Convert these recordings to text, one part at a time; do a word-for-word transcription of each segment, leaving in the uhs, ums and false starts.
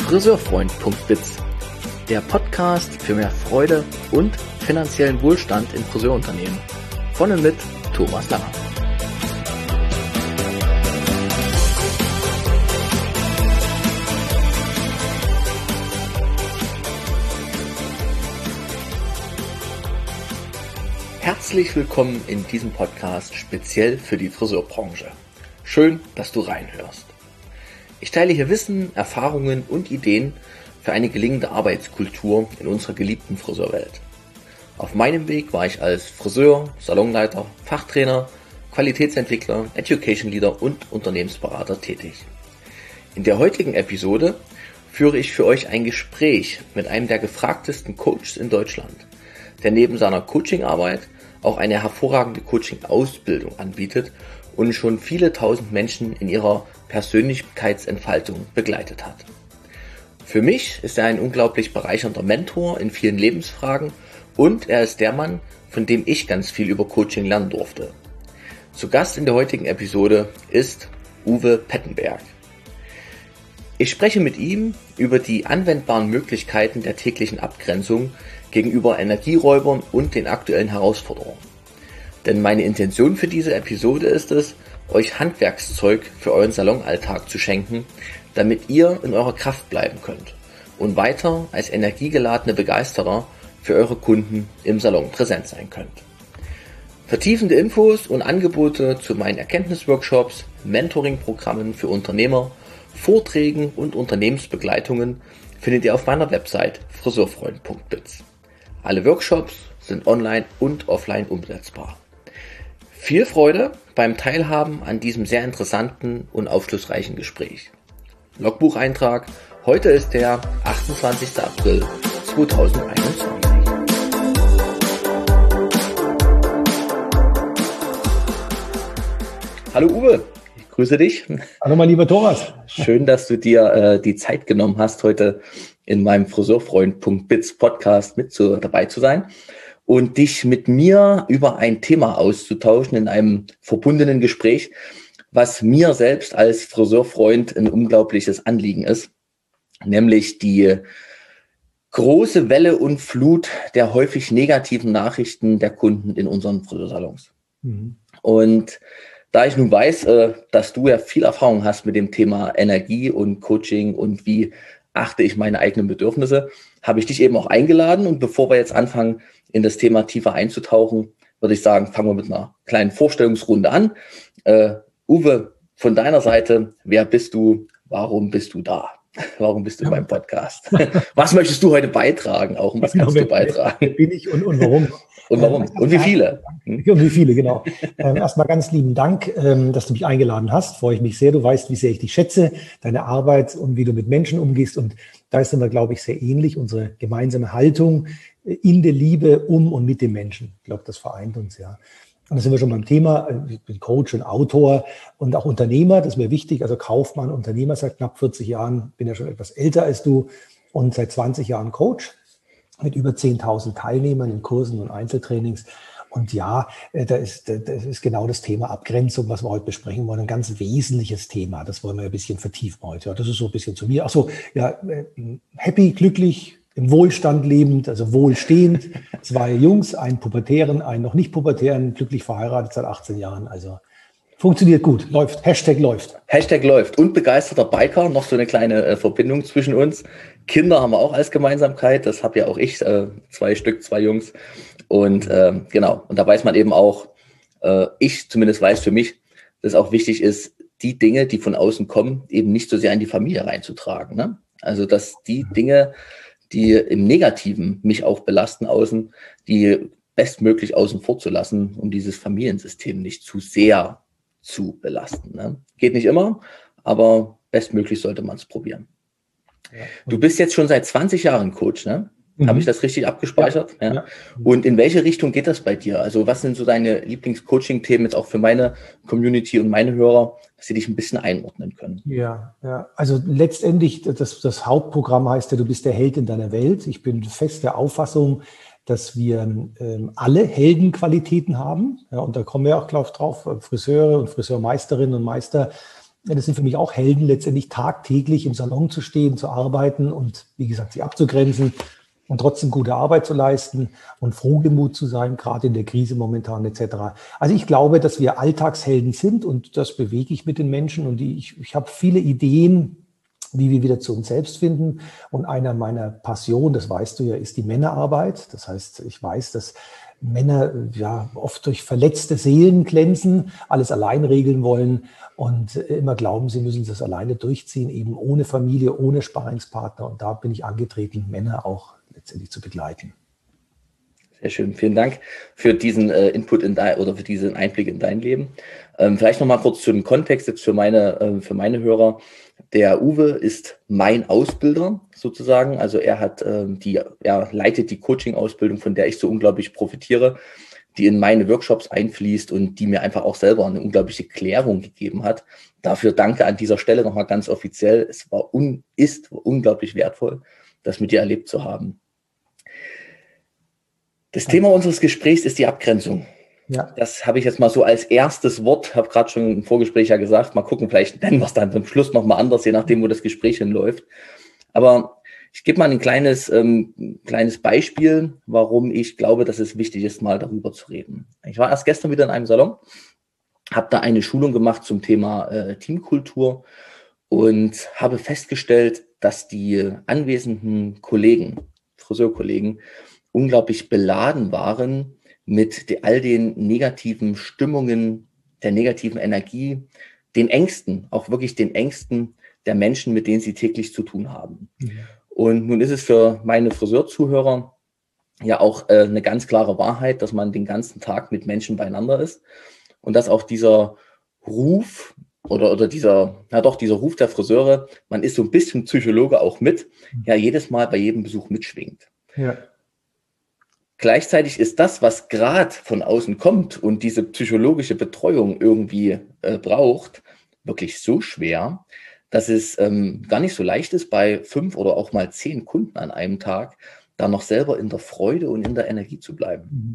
Friseurfreund punkt biz, der Podcast für mehr Freude und finanziellen Wohlstand in Friseurunternehmen. Von und mit Thomas Langer. Herzlich willkommen in diesem Podcast speziell für die Friseurbranche. Schön, dass du reinhörst. Ich teile hier Wissen, Erfahrungen und Ideen für eine gelingende Arbeitskultur in unserer geliebten Friseurwelt. Auf meinem Weg war ich als Friseur, Salonleiter, Fachtrainer, Qualitätsentwickler, Education Leader und Unternehmensberater tätig. In der heutigen Episode führe ich für euch ein Gespräch mit einem der gefragtesten Coaches in Deutschland, der neben seiner Coachingarbeit auch eine hervorragende Coaching-Ausbildung anbietet und schon viele tausend Menschen in ihrer Persönlichkeitsentfaltung begleitet hat. Für mich ist er ein unglaublich bereichernder Mentor in vielen Lebensfragen und er ist der Mann, von dem ich ganz viel über Coaching lernen durfte. Zu Gast in der heutigen Episode ist Uwe Pettenberg. Ich spreche mit ihm über die anwendbaren Möglichkeiten der täglichen Abgrenzung gegenüber Energieräubern und den aktuellen Herausforderungen. Denn meine Intention für diese Episode ist es, euch Handwerkszeug für euren Salonalltag zu schenken, damit ihr in eurer Kraft bleiben könnt und weiter als energiegeladene Begeisterer für eure Kunden im Salon präsent sein könnt. Vertiefende Infos und Angebote zu meinen Erkenntnisworkshops, Mentoring-Programmen für Unternehmer, Vorträgen und Unternehmensbegleitungen findet ihr auf meiner Website Friseurfreund punkt biz. Alle Workshops sind online und offline umsetzbar. Viel Freude beim Teilhaben an diesem sehr interessanten und aufschlussreichen Gespräch. Logbucheintrag: Heute ist der achtundzwanzigster April zweitausendeinundzwanzig. Hallo Uwe, ich grüße dich. Hallo mein lieber Thomas. Schön, dass du dir äh, die Zeit genommen hast, heute in meinem Friseurfreund punkt biz Podcast mit zu, dabei zu sein und dich mit mir über ein Thema auszutauschen in einem verbundenen Gespräch, was mir selbst als Friseurfreund ein unglaubliches Anliegen ist, nämlich die große Welle und Flut der häufig negativen Nachrichten der Kunden in unseren Friseursalons. Mhm. Und da ich nun weiß, äh, dass du ja viel Erfahrung hast mit dem Thema Energie und Coaching und wie achte ich meine eigenen Bedürfnisse, habe ich dich eben auch eingeladen. Und bevor wir jetzt anfangen, in das Thema tiefer einzutauchen, würde ich sagen, fangen wir mit einer kleinen Vorstellungsrunde an. Äh, Uwe, von deiner Seite, wer bist du? Warum bist du da? Warum bist du ja. beim Podcast? Was möchtest du heute beitragen? Auch und was kannst genau, du beitragen? Wer bin ich und, und warum? Und warum? Ähm, und wie viele? Hm? Und wie viele, genau. Ähm, erstmal ganz lieben Dank, ähm, dass du mich eingeladen hast. Freue ich mich sehr. Du weißt, wie sehr ich dich schätze, deine Arbeit und wie du mit Menschen umgehst. Und da sind wir, glaube ich, sehr ähnlich. Unsere gemeinsame Haltung in der Liebe um und mit dem Menschen. Ich glaube, das vereint uns, ja. Und da sind wir schon beim Thema. Ich bin Coach und Autor und auch Unternehmer. Das ist mir wichtig. Also Kaufmann, Unternehmer seit knapp vierzig Jahren. Bin ja schon etwas älter als du und seit zwanzig Jahren Coach mit über zehntausend Teilnehmern in Kursen und Einzeltrainings. Und ja, da ist, das ist genau das Thema Abgrenzung, was wir heute besprechen wollen. Ein ganz wesentliches Thema. Das wollen wir ein bisschen vertiefen heute. Ja, das ist so ein bisschen zu mir. Ach so, ja, happy, glücklich, im Wohlstand lebend, also wohlstehend. Zwei Jungs, einen pubertären, einen noch nicht pubertären, glücklich verheiratet seit achtzehn Jahren. Also funktioniert gut, läuft. Hashtag läuft. Hashtag läuft. Und begeisterter Biker, noch so eine kleine äh, Verbindung zwischen uns. Kinder haben wir auch als Gemeinsamkeit. Das habe ja auch ich, äh, zwei Stück, zwei Jungs. Und äh, genau, und da weiß man eben auch, äh, ich zumindest weiß für mich, dass es auch wichtig ist, die Dinge, die von außen kommen, eben nicht so sehr in die Familie reinzutragen. Ne? Also dass die Dinge, die im Negativen mich auch belasten außen, die bestmöglich außen vor zu lassen, um dieses Familiensystem nicht zu sehr zu belasten. Ne? Geht nicht immer, aber bestmöglich sollte man es probieren. Ja. Du bist jetzt schon seit zwanzig Jahren Coach, ne? Mhm. Habe ich das richtig abgespeichert? Ja. Ja. Ja. Und in welche Richtung geht das bei dir? Also was sind so deine Lieblings-Coaching-Themen jetzt auch für meine Community und meine Hörer, dass sie dich ein bisschen einordnen können? Ja, ja. Also letztendlich, das, das Hauptprogramm heißt ja, du bist der Held in deiner Welt. Ich bin fest der Auffassung, dass wir ähm, alle Heldenqualitäten haben. Ja, und da kommen wir auch glaub, drauf, Friseure und Friseurmeisterinnen und Meister Ja, das sind für mich auch Helden, letztendlich tagtäglich im Salon zu stehen, zu arbeiten und, wie gesagt, sie abzugrenzen und trotzdem gute Arbeit zu leisten und frohgemut zu sein, gerade in der Krise momentan et cetera. Also ich glaube, dass wir Alltagshelden sind und das bewege ich mit den Menschen und die, ich, ich habe viele Ideen, wie wir wieder zu uns selbst finden. Und einer meiner Passionen, das weißt du ja, ist die Männerarbeit. Das heißt, ich weiß, dass Männer ja oft durch verletzte Seelen glänzen, alles allein regeln wollen und immer glauben, sie müssen das alleine durchziehen, eben ohne Familie, ohne Sparringspartner. Und da bin ich angetreten, Männer auch letztendlich zu begleiten. Sehr schön, vielen Dank für diesen äh, Input in dein, oder für diesen Einblick in dein Leben. Ähm, vielleicht noch mal kurz zu dem Kontext jetzt für meine, äh, für meine Hörer. Der Uwe ist mein Ausbilder sozusagen. Also er hat ähm, die, er leitet die Coaching-Ausbildung, von der ich so unglaublich profitiere, die in meine Workshops einfließt und die mir einfach auch selber eine unglaubliche Klärung gegeben hat. Dafür danke an dieser Stelle nochmal ganz offiziell. Es war un, ist unglaublich wertvoll, das mit dir erlebt zu haben. Das Thema unseres Gesprächs ist die Abgrenzung. Ja. Das habe ich jetzt mal so als erstes Wort, habe gerade schon im Vorgespräch ja gesagt, mal gucken, vielleicht nennen wir es dann zum Schluss nochmal anders, je nachdem, wo das Gespräch hinläuft. Aber ich gebe mal ein kleines, ähm, kleines Beispiel, warum ich glaube, dass es wichtig ist, mal darüber zu reden. Ich war erst gestern wieder in einem Salon, habe da eine Schulung gemacht zum Thema äh, Teamkultur und habe festgestellt, dass die anwesenden Kollegen, Friseurkollegen, unglaublich beladen waren mit de, all den negativen Stimmungen, der negativen Energie, den Ängsten, auch wirklich den Ängsten der Menschen, mit denen sie täglich zu tun haben. Mhm. Und nun ist es für meine Friseurzuhörer ja auch äh, eine ganz klare Wahrheit, dass man den ganzen Tag mit Menschen beieinander ist und dass auch dieser Ruf oder, oder dieser, ja doch, dieser Ruf der Friseure, man ist so ein bisschen Psychologe auch mit, ja jedes Mal bei jedem Besuch mitschwingt. Ja. Gleichzeitig ist das, was gerade von außen kommt und diese psychologische Betreuung irgendwie äh, braucht, wirklich so schwer, dass es ähm, gar nicht so leicht ist, bei fünf oder auch mal zehn Kunden an einem Tag da noch selber in der Freude und in der Energie zu bleiben. Mhm.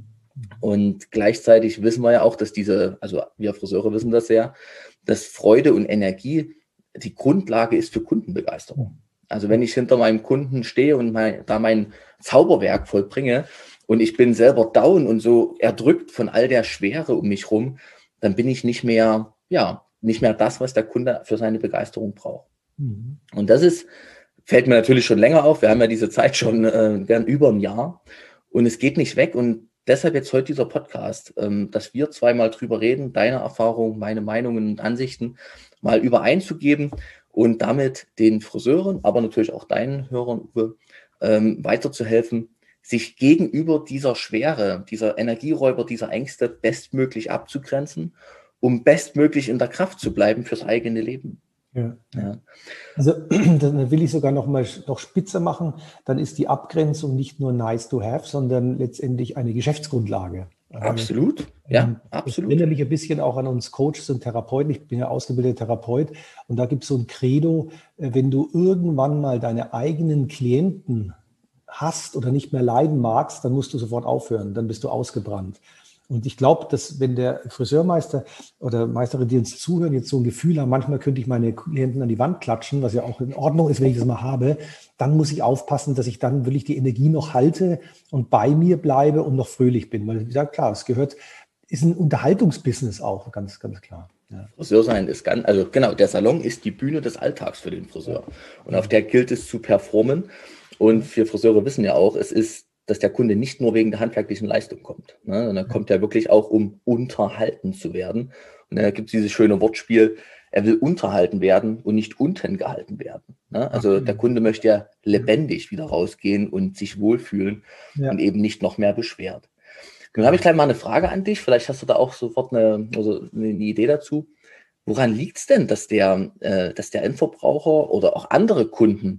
Und gleichzeitig wissen wir ja auch, dass diese, also wir Friseure wissen das ja, dass Freude und Energie die Grundlage ist für Kundenbegeisterung. Also wenn ich hinter meinem Kunden stehe und mein, da mein Zauberwerk vollbringe, und ich bin selber down und so erdrückt von all der Schwere um mich rum, dann bin ich nicht mehr, ja, nicht mehr das, was der Kunde für seine Begeisterung braucht. Mhm. Und das ist, fällt mir natürlich schon länger auf. Wir haben ja diese Zeit schon äh, gern über ein Jahr und es geht nicht weg. Und deshalb jetzt heute dieser Podcast, ähm, dass wir zweimal drüber reden, deine Erfahrungen, meine Meinungen und Ansichten mal übereinzugeben und damit den Friseuren, aber natürlich auch deinen Hörern, Uwe, ähm, weiterzuhelfen, sich gegenüber dieser Schwere, dieser Energieräuber, dieser Ängste bestmöglich abzugrenzen, um bestmöglich in der Kraft zu bleiben fürs eigene Leben. Ja. Ja. Also dann will ich sogar noch mal noch spitzer machen, dann ist die Abgrenzung nicht nur nice to have, sondern letztendlich eine Geschäftsgrundlage. Absolut, ja, absolut. Ich erinnere mich ein bisschen auch an uns Coaches und Therapeuten. Ich bin ja ausgebildeter Therapeut und da gibt es so ein Credo, wenn du irgendwann mal deine eigenen Klienten hast oder nicht mehr leiden magst, dann musst du sofort aufhören, dann bist du ausgebrannt. Und ich glaube, dass wenn der Friseurmeister oder Meisterin, die uns zuhören, jetzt so ein Gefühl haben, manchmal könnte ich meine Klienten an die Wand klatschen, was ja auch in Ordnung ist, wenn ich das mal habe, dann muss ich aufpassen, dass ich dann wirklich die Energie noch halte und bei mir bleibe und noch fröhlich bin. Weil, wie gesagt, klar, es gehört, ist ein Unterhaltungsbusiness auch, ganz, ganz klar. Ja. Friseur sein ist ganz, also genau, der Salon ist die Bühne des Alltags für den Friseur. Und auf der gilt es zu performen. Und wir Friseure wissen ja auch, es ist, dass der Kunde nicht nur wegen der handwerklichen Leistung kommt, ne, sondern er kommt ja wirklich auch, um unterhalten zu werden. Und da gibt es dieses schöne Wortspiel, er will unterhalten werden und nicht unten gehalten werden. Ne? Also der Kunde möchte ja lebendig wieder rausgehen und sich wohlfühlen, ja, und eben nicht noch mehr beschwert. Nun habe ich gleich mal eine Frage an dich, vielleicht hast du da auch sofort eine, also eine Idee dazu. Woran liegt es denn, dass der, äh, dass der Endverbraucher oder auch andere Kunden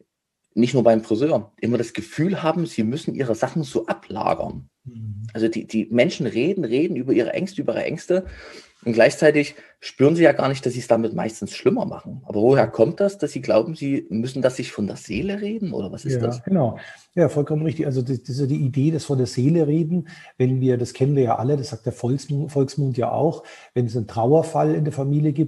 nicht nur beim Friseur, immer das Gefühl haben, sie müssen ihre Sachen so ablagern. Mhm. Also die, die Menschen reden, reden über ihre Ängste, über ihre Ängste und gleichzeitig spüren sie ja gar nicht, dass sie es damit meistens schlimmer machen. Aber woher kommt das, dass sie glauben, sie müssen das sich von der Seele reden oder was ist ja, das? Genau, ja, vollkommen richtig. Also das, das ist ja die Idee, das von der Seele reden. Wenn wir, das kennen wir ja alle, das sagt der Volksmund, Volksmund ja auch, wenn es einen Trauerfall in der Familie gibt,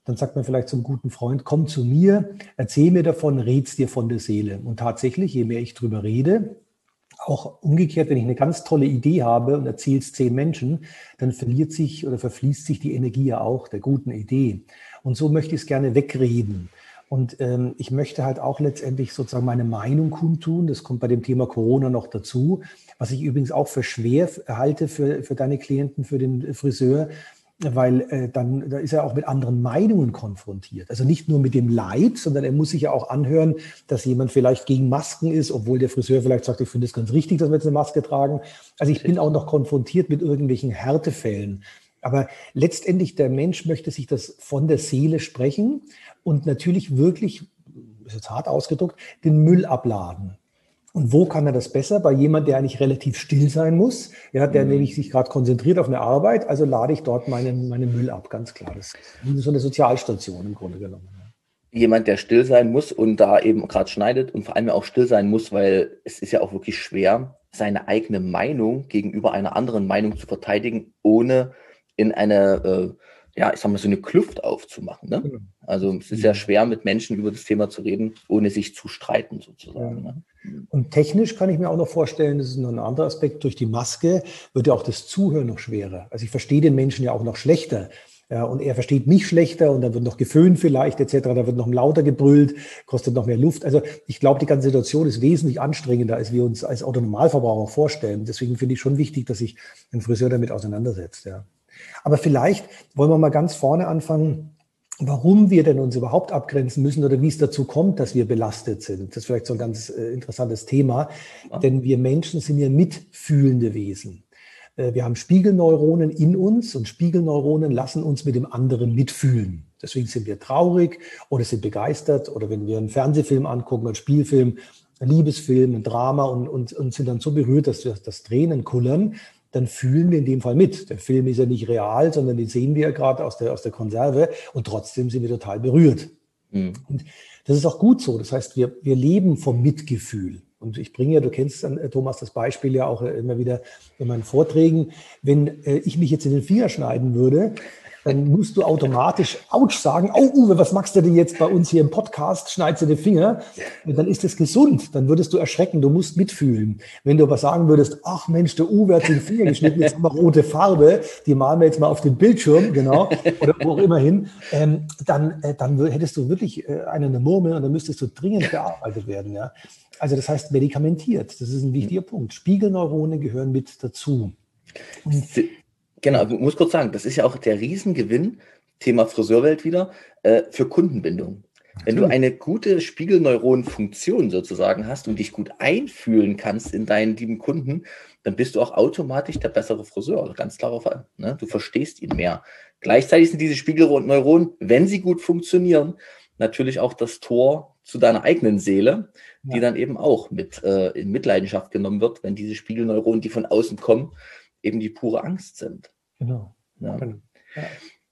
dann sagt man vielleicht zum guten Freund, komm zu mir, erzähl mir davon, red's dir von der Seele. Und tatsächlich, je mehr ich drüber rede, auch umgekehrt, wenn ich eine ganz tolle Idee habe und erzähle es zehn Menschen, dann verliert sich oder verfließt sich die Energie ja auch der guten Idee. Und so möchte ich es gerne wegreden. Und ähm, ich möchte halt auch letztendlich sozusagen meine Meinung kundtun. Das kommt bei dem Thema Corona noch dazu, was ich übrigens auch für schwer halte für, für deine Klienten, für den Friseur, weil äh, dann da ist er auch mit anderen Meinungen konfrontiert. Also nicht nur mit dem Leid, sondern er muss sich ja auch anhören, dass jemand vielleicht gegen Masken ist, obwohl der Friseur vielleicht sagt, ich finde es ganz richtig, dass wir jetzt eine Maske tragen. Also ich bin auch noch konfrontiert mit irgendwelchen Härtefällen. Aber letztendlich, der Mensch möchte sich das von der Seele sprechen und natürlich wirklich, ist jetzt hart ausgedrückt, den Müll abladen. Und wo kann er das besser? Bei jemand, der eigentlich relativ still sein muss, ja, der mhm. nämlich sich gerade konzentriert auf eine Arbeit, also lade ich dort meinen, meinen Müll ab, ganz klar. Das ist so eine Sozialstation im Grunde genommen. Jemand, der still sein muss und da eben gerade schneidet und vor allem auch still sein muss, weil es ist ja auch wirklich schwer, seine eigene Meinung gegenüber einer anderen Meinung zu verteidigen, ohne in eine, äh, ja, ich sag mal, so eine Kluft aufzumachen. Ne? Mhm. Also es ist ja schwer, mit Menschen über das Thema zu reden, ohne sich zu streiten sozusagen. Ja. Ne? Und technisch kann ich mir auch noch vorstellen, das ist noch ein anderer Aspekt, durch die Maske wird ja auch das Zuhören noch schwerer. Also ich verstehe den Menschen ja auch noch schlechter. Ja, und er versteht mich schlechter und dann wird noch geföhnt vielleicht et cetera. Da wird noch lauter gebrüllt, kostet noch mehr Luft. Also ich glaube, die ganze Situation ist wesentlich anstrengender, als wir uns als Autonormalverbraucher vorstellen. Deswegen finde ich schon wichtig, dass sich ein Friseur damit auseinandersetzt. Ja. Aber vielleicht wollen wir mal ganz vorne anfangen, warum wir denn uns überhaupt abgrenzen müssen oder wie es dazu kommt, dass wir belastet sind. Das ist vielleicht so ein ganz äh, interessantes Thema, ja. Denn wir Menschen sind ja mitfühlende Wesen. Äh, wir haben Spiegelneuronen in uns und Spiegelneuronen lassen uns mit dem anderen mitfühlen. Deswegen sind wir traurig oder sind begeistert oder wenn wir einen Fernsehfilm angucken, einen Spielfilm, einen Liebesfilm, ein Drama und, und, und sind dann so berührt, dass wir das Tränen kullern, dann fühlen wir in dem Fall mit. Der Film ist ja nicht real, sondern den sehen wir ja gerade aus der, aus der Konserve und trotzdem sind wir total berührt. Mhm. Und das ist auch gut so. Das heißt, wir, wir leben vom Mitgefühl. Und ich bringe ja, du kennst, Thomas, das Beispiel ja auch immer wieder in meinen Vorträgen. Wenn äh, ich mich jetzt in den Finger schneiden würde, dann musst du automatisch Autsch sagen. Oh, Uwe, was machst du denn jetzt bei uns hier im Podcast? Schneidest du den Finger? Und dann ist das gesund. Dann würdest du erschrecken. Du musst mitfühlen. Wenn du aber sagen würdest, ach Mensch, der Uwe hat den Finger geschnitten, jetzt haben wir rote Farbe, die malen wir jetzt mal auf den Bildschirm, genau, oder wo auch immer hin, ähm, dann, äh, dann hättest du wirklich äh, eine Murmel und dann müsstest du dringend bearbeitet werden. Ja? Also das heißt medikamentiert. Das ist ein wichtiger Punkt. Spiegelneuronen gehören mit dazu. Und Genau, ich muss kurz sagen, das ist ja auch der Riesengewinn, Thema Friseurwelt wieder, äh, für Kundenbindung. Wenn du eine gute Spiegelneuronenfunktion sozusagen hast und dich gut einfühlen kannst in deinen lieben Kunden, dann bist du auch automatisch der bessere Friseur. Also ganz klarer Fall. Ne? Du verstehst ihn mehr. Gleichzeitig sind diese Spiegelneuronen, wenn sie gut funktionieren, natürlich auch das Tor zu deiner eigenen Seele, die ja. dann eben auch mit äh, in Mitleidenschaft genommen wird, wenn diese Spiegelneuronen, die von außen kommen, eben die pure Angst sind. Genau. Ja. genau. Ja.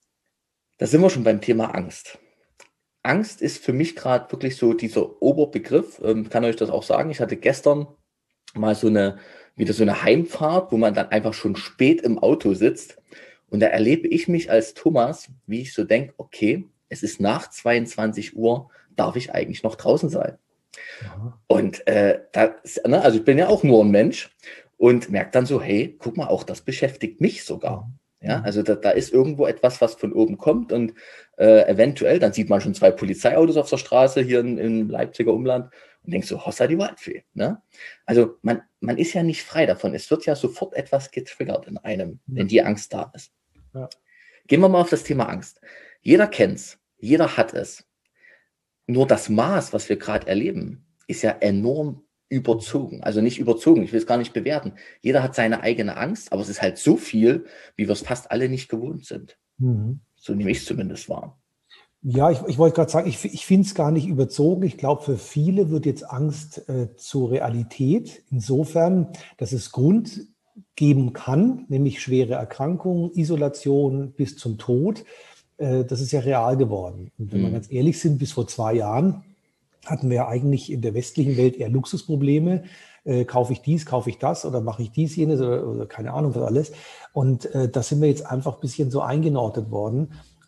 Da sind wir schon beim Thema Angst. Angst ist für mich gerade wirklich so dieser Oberbegriff. Ähm, kann euch das auch sagen. Ich hatte gestern mal so eine, wieder so eine Heimfahrt, wo man dann einfach schon spät im Auto sitzt. Und da erlebe ich mich als Thomas, wie ich so denke, okay, es ist nach zweiundzwanzig Uhr, darf ich eigentlich noch draußen sein? Aha. Und äh, da, ne, also ich bin ja auch nur ein Mensch. Und merkt dann so, hey, guck mal, auch das beschäftigt mich sogar. Ja, also da, da ist irgendwo etwas, was von oben kommt und äh, eventuell, dann sieht man schon zwei Polizeiautos auf der Straße hier in, im Leipziger Umland und denkt so, Hossa die Waldfee. Ne? Also man, man ist ja nicht frei davon. Es wird ja sofort etwas getriggert in einem, wenn die Angst da ist. Ja. Gehen wir mal auf das Thema Angst. Jeder kennt's, jeder hat es. Nur das Maß, was wir gerade erleben, ist ja enorm überzogen. Also nicht überzogen, ich will es gar nicht bewerten. Jeder hat seine eigene Angst, aber es ist halt so viel, wie wir es fast alle nicht gewohnt sind. Mhm. So nehme ich es zumindest wahr. Ja, ich, ich wollte gerade sagen, ich, ich finde es gar nicht überzogen. Ich glaube, für viele wird jetzt Angst äh, zur Realität. Insofern, dass es Grund geben kann, nämlich schwere Erkrankungen, Isolation bis zum Tod. Äh, das ist ja real geworden. Und wenn mhm. wir ganz ehrlich sind, bis vor zwei Jahren hatten wir ja eigentlich in der westlichen Welt eher Luxusprobleme. Äh, kaufe ich dies, kaufe ich das oder mache ich dies, jenes oder, oder keine Ahnung was alles. Und äh, da sind wir jetzt einfach ein bisschen so eingenordet worden.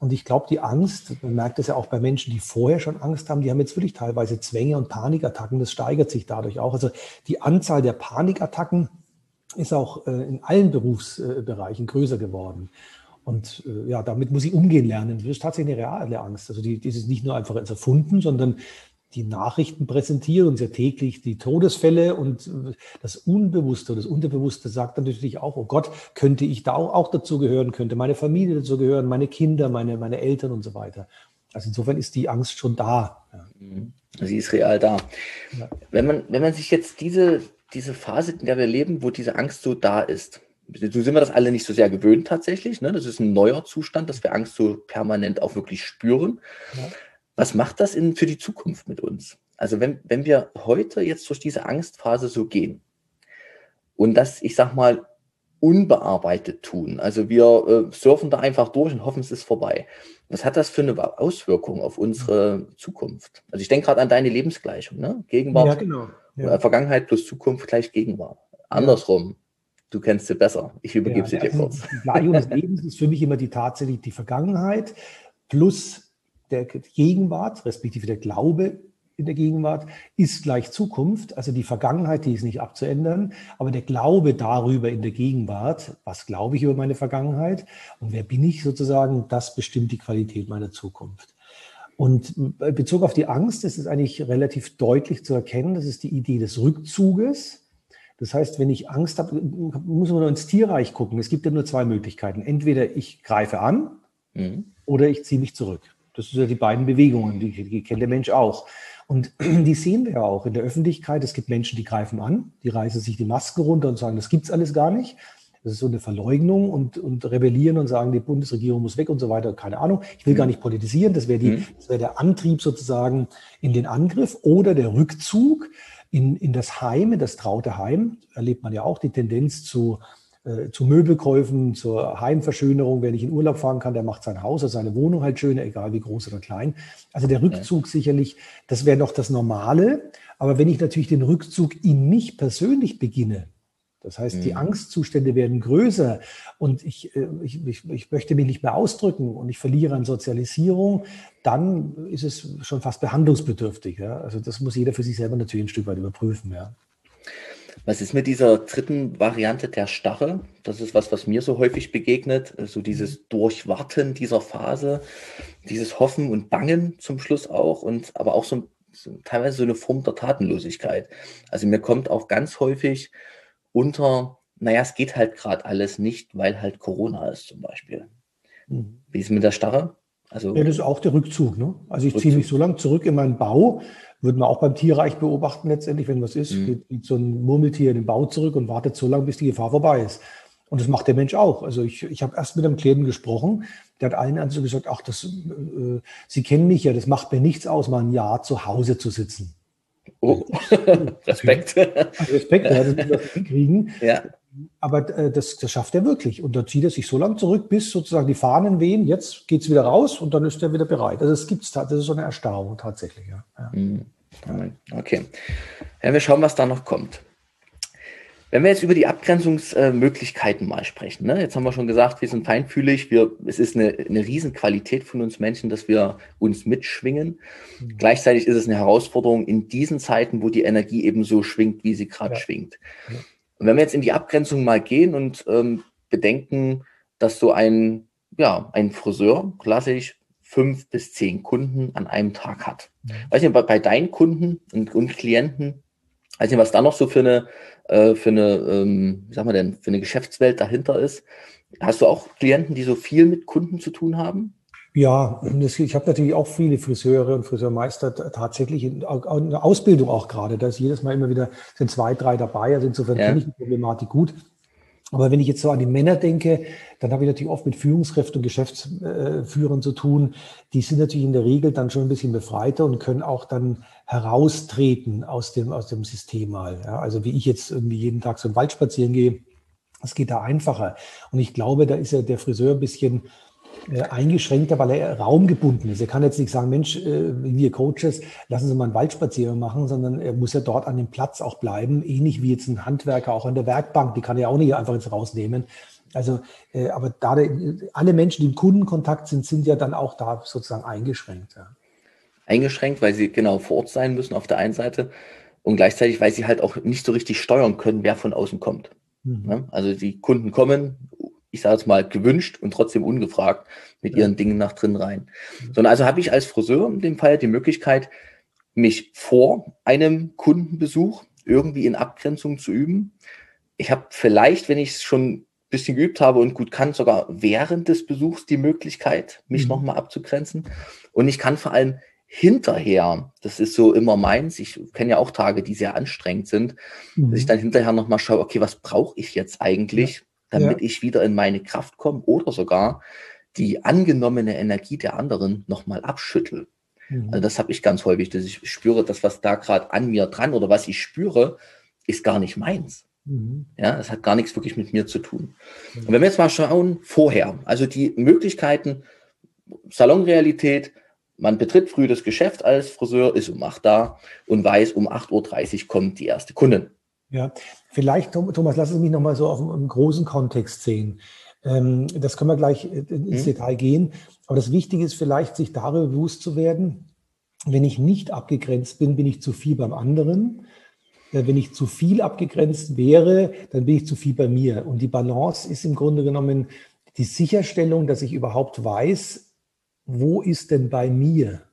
Und ich glaube, die Angst, man merkt das ja auch bei Menschen, die vorher schon Angst haben, die haben jetzt wirklich teilweise Zwänge und Panikattacken. Das steigert sich dadurch auch. Also die Anzahl der Panikattacken ist auch äh, in allen Berufsbereichen größer geworden. Und äh, ja, damit muss ich umgehen lernen. Das ist tatsächlich eine reale Angst. Also die, die ist nicht nur einfach erfunden, sondern die Nachrichten präsentieren uns ja täglich die Todesfälle und das Unbewusste, das Unterbewusste sagt dann natürlich auch, oh Gott, könnte ich da auch, auch dazu gehören, könnte meine Familie dazu gehören, meine Kinder, meine, meine Eltern und so weiter. Also insofern ist die Angst schon da. Ja. Sie ist real da. Ja. Wenn man, wenn man sich jetzt diese, diese Phase, in der wir leben, wo diese Angst so da ist, so sind wir das alle nicht so sehr gewöhnt tatsächlich, ne? Das ist ein neuer Zustand, dass wir Angst so permanent auch wirklich spüren. Ja. Was macht das in, für die Zukunft mit uns? Also wenn, wenn wir heute jetzt durch diese Angstphase so gehen und das, ich sag mal, unbearbeitet tun, also wir äh, surfen da einfach durch und hoffen, es ist vorbei. Was hat das für eine Auswirkung auf unsere Zukunft? Also ich denke gerade an deine Lebensgleichung, ne? Gegenwart, Ja, genau. Ja. äh, Vergangenheit plus Zukunft gleich Gegenwart. Andersrum, du kennst sie besser. Ich übergebe Ja, sie dir also kurz. Die Gleichung des Lebens ist für mich immer die tatsächlich die Vergangenheit plus der Gegenwart, respektive der Glaube in der Gegenwart, ist gleich Zukunft. Also die Vergangenheit, die ist nicht abzuändern, aber der Glaube darüber in der Gegenwart, was glaube ich über meine Vergangenheit und wer bin ich sozusagen, das bestimmt die Qualität meiner Zukunft. Und in Bezug auf die Angst ist es eigentlich relativ deutlich zu erkennen, das ist die Idee des Rückzuges. Das heißt, wenn ich Angst habe, muss man nur ins Tierreich gucken. Es gibt ja nur zwei Möglichkeiten. Entweder ich greife an mhm. oder ich ziehe mich zurück. Das sind ja die beiden Bewegungen, die, die kennt der Mensch auch. Und die sehen wir ja auch in der Öffentlichkeit. Es gibt Menschen, die greifen an, die reißen sich die Masken runter und sagen, das gibt's alles gar nicht. Das ist so eine Verleugnung und, und rebellieren und sagen, die Bundesregierung muss weg und so weiter. Keine Ahnung. Ich will gar nicht politisieren. Das wäre die, das wäre der Antrieb sozusagen in den Angriff oder der Rückzug in, in das Heim, in das traute Heim. Erlebt man ja auch die Tendenz zu zu Möbelkäufen, zur Heimverschönerung. Wer nicht in Urlaub fahren kann, der macht sein Haus oder seine Wohnung halt schöner, egal wie groß oder klein. Also der Rückzug ja. sicherlich, das wäre noch das Normale. Aber wenn ich natürlich den Rückzug in mich persönlich beginne, das heißt, mhm. die Angstzustände werden größer und ich, ich, ich, ich möchte mich nicht mehr ausdrücken und ich verliere an Sozialisierung, dann ist es schon fast behandlungsbedürftig. Ja? Also das muss jeder für sich selber natürlich ein Stück weit überprüfen. Ja. Was ist mit dieser dritten Variante der Starre? Das ist was, was mir so häufig begegnet. So dieses Durchwarten dieser Phase, dieses Hoffen und Bangen zum Schluss auch und aber auch so, so teilweise so eine Form der Tatenlosigkeit. Also mir kommt auch ganz häufig unter, naja, es geht halt gerade alles nicht, weil halt Corona ist zum Beispiel. Mhm. Wie ist es mit der Starre? Also, ja, das ist auch der Rückzug. Ne? Also ich Rückzug. ziehe mich so lange zurück in meinen Bau, würde man auch beim Tierreich beobachten letztendlich, wenn was ist, mhm. geht so ein Murmeltier in den Bau zurück und wartet so lange, bis die Gefahr vorbei ist. Und das macht der Mensch auch. Also ich, ich habe erst mit einem Klienten gesprochen, der hat allen also gesagt, ach, das, äh, Sie kennen mich ja, das macht mir nichts aus, mal ein Jahr zu Hause zu sitzen. Oh, Respekt. Respekt, ja, das müssen wir hinkriegen. Ja. Aber äh, das, das schafft er wirklich. Und da zieht er sich so lange zurück, bis sozusagen die Fahnen wehen. Jetzt geht es wieder raus und dann ist er wieder bereit. Also es gibt's, das ist so eine Erstarrung tatsächlich. Ja. Ja. Okay. Ja, wir schauen, was da noch kommt. Wenn wir jetzt über die Abgrenzungsmöglichkeiten mal sprechen, ne? Jetzt haben wir schon gesagt, wir sind feinfühlig, wir, es ist eine, eine Riesenqualität von uns Menschen, dass wir uns mitschwingen. Mhm. Gleichzeitig ist es eine Herausforderung in diesen Zeiten, wo die Energie eben so schwingt, wie sie gerade ja. schwingt. Ja. Und wenn wir jetzt in die Abgrenzung mal gehen und ähm, bedenken, dass so ein, ja, ein Friseur klassisch fünf bis zehn Kunden an einem Tag hat. Mhm. Weiß nicht, bei, bei deinen Kunden und, und Klienten, weiß nicht, was da noch so für eine, äh, für eine, ähm, wie sagen wir denn, für eine Geschäftswelt dahinter ist. Hast du auch Klienten, die so viel mit Kunden zu tun haben? Ja, ich habe natürlich auch viele Friseure und Friseurmeister tatsächlich in der Ausbildung auch gerade. Da ist jedes Mal immer wieder, sind zwei, drei dabei. Also insofern ja. kenne ich die Problematik gut. Aber wenn ich jetzt so an die Männer denke, dann habe ich natürlich oft mit Führungskräften und Geschäftsführern zu tun. Die sind natürlich in der Regel dann schon ein bisschen befreiter und können auch dann heraustreten aus dem, aus dem System mal. Ja, also wie ich jetzt irgendwie jeden Tag so im Wald spazieren gehe, das geht da einfacher. Und ich glaube, da ist ja der Friseur ein bisschen eingeschränkter, weil er raumgebunden ist. Er kann jetzt nicht sagen, Mensch, wir Coaches, lassen Sie mal einen Waldspaziergang machen, sondern er muss ja dort an dem Platz auch bleiben, ähnlich wie jetzt ein Handwerker auch an der Werkbank, die kann er auch nicht einfach jetzt rausnehmen. Also, äh, aber da alle Menschen, die im Kundenkontakt sind, sind ja dann auch da sozusagen eingeschränkt. Ja. Eingeschränkt, weil sie genau vor Ort sein müssen auf der einen Seite und gleichzeitig, weil sie halt auch nicht so richtig steuern können, wer von außen kommt. Mhm. Ja, also die Kunden kommen, ich sage jetzt mal gewünscht und trotzdem ungefragt mit ihren ja. Dingen nach drin rein. Mhm. Sondern also habe ich als Friseur in dem Fall die Möglichkeit, mich vor einem Kundenbesuch irgendwie in Abgrenzung zu üben. Ich habe vielleicht, wenn ich es schon ein bisschen geübt habe und gut kann, sogar während des Besuchs die Möglichkeit, mich mhm. nochmal abzugrenzen. Und ich kann vor allem hinterher, das ist so immer meins, ich kenne ja auch Tage, die sehr anstrengend sind, mhm. dass ich dann hinterher nochmal schaue, okay, was brauche ich jetzt eigentlich, ja. damit ja. ich wieder in meine Kraft komme oder sogar die angenommene Energie der anderen nochmal abschüttel. Mhm. Also das habe ich ganz häufig, dass ich spüre, das, was da gerade an mir dran oder was ich spüre, ist gar nicht meins. Mhm. Ja, es hat gar nichts wirklich mit mir zu tun. Mhm. Und wenn wir jetzt mal schauen, vorher, also die Möglichkeiten, Salonrealität, man betritt früh das Geschäft als Friseur, ist um acht da und weiß, um acht Uhr dreißig kommt die erste Kundin. Ja, vielleicht, Thomas, lass es mich nochmal so auf einen großen Kontext sehen. Ähm, das können wir gleich ins mhm. Detail gehen. Aber das Wichtige ist vielleicht, sich darüber bewusst zu werden, wenn ich nicht abgegrenzt bin, bin ich zu viel beim anderen. Wenn ich zu viel abgegrenzt wäre, dann bin ich zu viel bei mir. Und die Balance ist im Grunde genommen die Sicherstellung, dass ich überhaupt weiß, wo ist denn bei mir?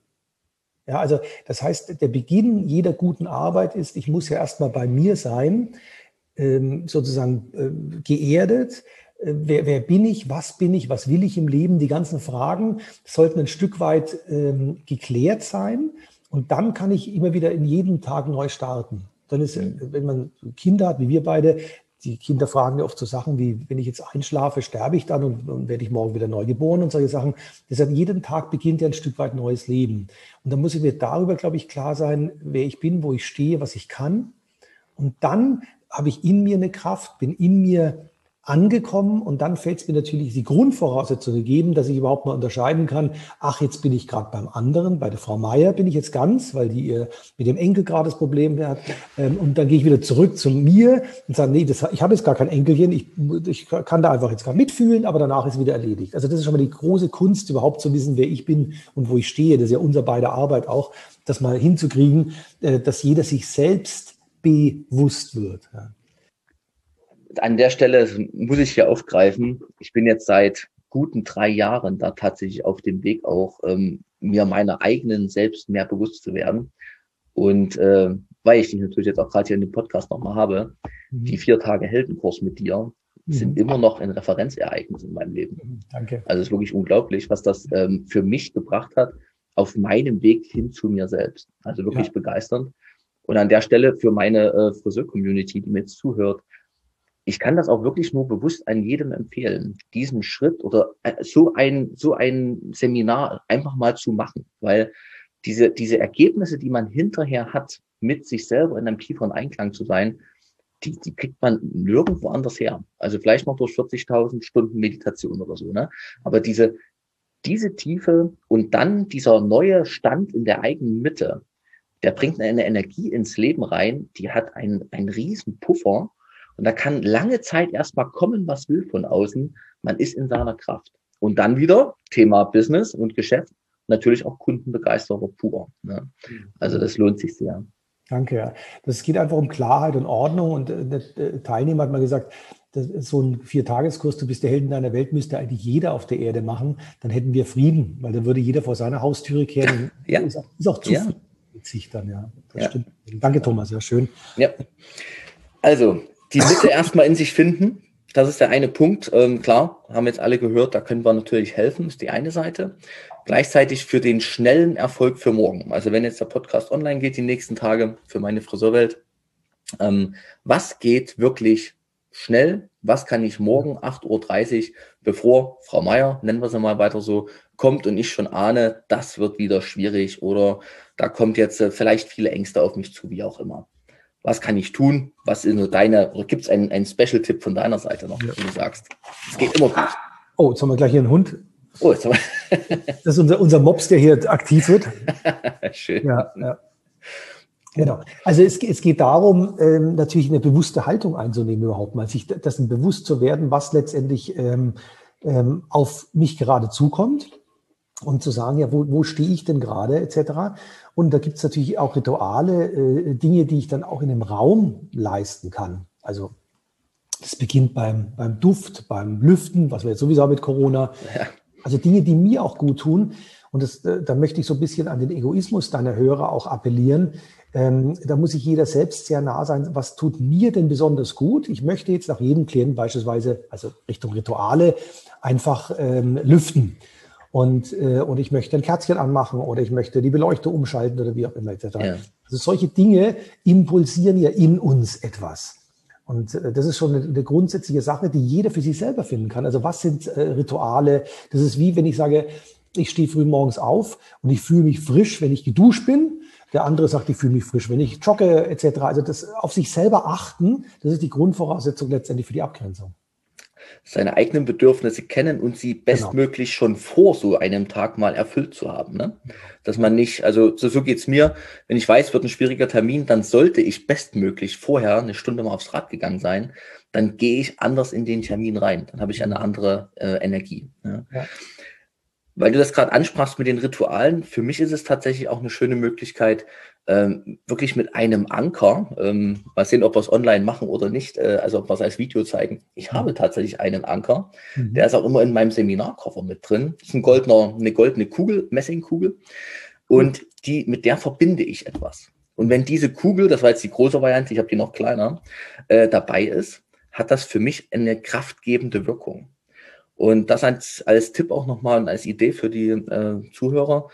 Ja, also das heißt, der Beginn jeder guten Arbeit ist, ich muss ja erstmal bei mir sein, ähm, sozusagen äh, geerdet. Äh, wer, wer bin ich? Was bin ich? Was will ich im Leben? Die ganzen Fragen sollten ein Stück weit ähm, geklärt sein. Und dann kann ich immer wieder in jedem Tag neu starten. Dann ist, wenn man Kinder hat, wie wir beide, die Kinder fragen ja oft so Sachen wie, wenn ich jetzt einschlafe, sterbe ich dann und, und werde ich morgen wieder neu geboren und solche Sachen. Deshalb jeden Tag beginnt ja ein Stück weit neues Leben. Und dann muss ich mir darüber, glaube ich, klar sein, wer ich bin, wo ich stehe, was ich kann. Und dann habe ich in mir eine Kraft, bin in mir angekommen und dann fällt es mir natürlich die Grundvoraussetzung gegeben, dass ich überhaupt mal unterscheiden kann, ach, jetzt bin ich gerade beim anderen, bei der Frau Meier bin ich jetzt ganz, weil die ihr mit dem Enkel gerade das Problem hat und dann gehe ich wieder zurück zu mir und sage, nee, das, ich habe jetzt gar kein Enkelchen, ich, ich kann da einfach jetzt gar mitfühlen, aber danach ist wieder erledigt. Also das ist schon mal die große Kunst, überhaupt zu wissen, wer ich bin und wo ich stehe. Das ist ja unser beider Arbeit auch, das mal hinzukriegen, dass jeder sich selbst bewusst wird. Ja. An der Stelle muss ich hier aufgreifen. Ich bin jetzt seit guten drei Jahren da tatsächlich auf dem Weg auch, ähm, mir meiner eigenen selbst mehr bewusst zu werden. Und äh, weil ich dich natürlich jetzt auch gerade hier in dem Podcast nochmal habe, mhm. die vier Tage Heldenkurs mit dir mhm. sind immer noch ein Referenzereignis in meinem Leben. Mhm. Danke. Also es ist wirklich unglaublich, was das ähm, für mich gebracht hat auf meinem Weg hin zu mir selbst. Also wirklich ja. begeisternd. Und an der Stelle für meine äh, Friseur-Community, die mir jetzt zuhört, ich kann das auch wirklich nur bewusst an jedem empfehlen, diesen Schritt oder so ein, so ein Seminar einfach mal zu machen, weil diese, diese Ergebnisse, die man hinterher hat, mit sich selber in einem tieferen Einklang zu sein, die, die kriegt man nirgendwo anders her. Also vielleicht noch durch vierzigtausend Stunden Meditation oder so, ne? Aber diese, diese Tiefe und dann dieser neue Stand in der eigenen Mitte, der bringt eine Energie ins Leben rein, die hat einen, einen riesen Puffer. Und da kann lange Zeit erstmal kommen, was will von außen. Man ist in seiner Kraft. Und dann wieder Thema Business und Geschäft, natürlich auch Kundenbegeisterung pur. Ne? Also das lohnt sich sehr. Danke. Ja. Das geht einfach um Klarheit und Ordnung. Und der Teilnehmer hat mal gesagt, das ist so ein Viertageskurs, du bist der Held in deiner Welt, müsste eigentlich jeder auf der Erde machen. Dann hätten wir Frieden, weil dann würde jeder vor seiner Haustüre kehren. Ja. Ist auch, ist auch zufrieden ja. mit sich dann. Ja, das ja. stimmt. Danke, Thomas. Ja, schön. Ja. Also, die Mitte erstmal in sich finden, das ist der eine Punkt. Ähm, klar, haben jetzt alle gehört, da können wir natürlich helfen, ist die eine Seite. Gleichzeitig für den schnellen Erfolg für morgen. Also wenn jetzt der Podcast online geht, die nächsten Tage für meine Friseurwelt, ähm, was geht wirklich schnell? Was kann ich morgen acht Uhr dreißig, bevor Frau Meier, nennen wir sie mal weiter so, kommt und ich schon ahne, das wird wieder schwierig oder da kommt jetzt äh, vielleicht viele Ängste auf mich zu, wie auch immer. Was kann ich tun? Was ist nur deine, oder gibt es einen, einen Special-Tipp von deiner Seite noch, ja. wo du sagst, es geht immer gut? Oh, jetzt haben wir gleich hier einen Hund. Oh, jetzt haben wir das ist unser, unser Mops, der hier aktiv wird. Schön. Ja, ja. Genau. Also es, es geht darum, ähm, natürlich eine bewusste Haltung einzunehmen überhaupt mal, sich dessen bewusst zu werden, was letztendlich ähm, ähm, auf mich gerade zukommt und zu sagen, ja, wo, wo stehe ich denn gerade et cetera. Und da gibt es natürlich auch Rituale, äh, Dinge, die ich dann auch in dem Raum leisten kann. Also das beginnt beim, beim Duft, beim Lüften, was wir jetzt sowieso haben mit Corona. Ja. Also Dinge, die mir auch gut tun. Und das, da möchte ich so ein bisschen an den Egoismus deiner Hörer auch appellieren. Ähm, da muss sich jeder selbst sehr nah sein. Was tut mir denn besonders gut? Ich möchte jetzt nach jedem Klienten beispielsweise, also Richtung Rituale, einfach ähm, lüften. Und, äh, und ich möchte ein Kerzchen anmachen oder ich möchte die Beleuchtung umschalten oder wie auch immer et cetera. Ja. Also solche Dinge impulsieren ja in uns etwas. Und äh, das ist schon eine, eine grundsätzliche Sache, die jeder für sich selber finden kann. Also was sind äh, Rituale? Das ist wie, wenn ich sage, ich stehe früh morgens auf und ich fühle mich frisch, wenn ich geduscht bin. Der andere sagt, ich fühle mich frisch, wenn ich jogge et cetera. Also das auf sich selber achten, das ist die Grundvoraussetzung letztendlich für die Abgrenzung. Seine eigenen Bedürfnisse kennen und sie bestmöglich genau. schon vor so einem Tag mal erfüllt zu haben. Ne? Dass man nicht, also so, so geht's mir, wenn ich weiß, wird ein schwieriger Termin, dann sollte ich bestmöglich vorher eine Stunde mal aufs Rad gegangen sein, dann gehe ich anders in den Termin rein, dann habe ich eine andere äh, Energie. Ne? Ja. Weil du das gerade ansprachst mit den Ritualen, für mich ist es tatsächlich auch eine schöne Möglichkeit, ähm, wirklich mit einem Anker, ähm, mal sehen, ob wir es online machen oder nicht, äh, also ob wir es als Video zeigen. Ich habe tatsächlich einen Anker, mhm. der ist auch immer in meinem Seminarkoffer mit drin. Das ist ein goldener, eine goldene Kugel, Messingkugel, und die, mit der verbinde ich etwas. Und wenn diese Kugel, das war jetzt die große Variante, ich habe die noch kleiner, äh, dabei ist, hat das für mich eine kraftgebende Wirkung. Und das als, als Tipp auch nochmal und als Idee für die äh, Zuhörer.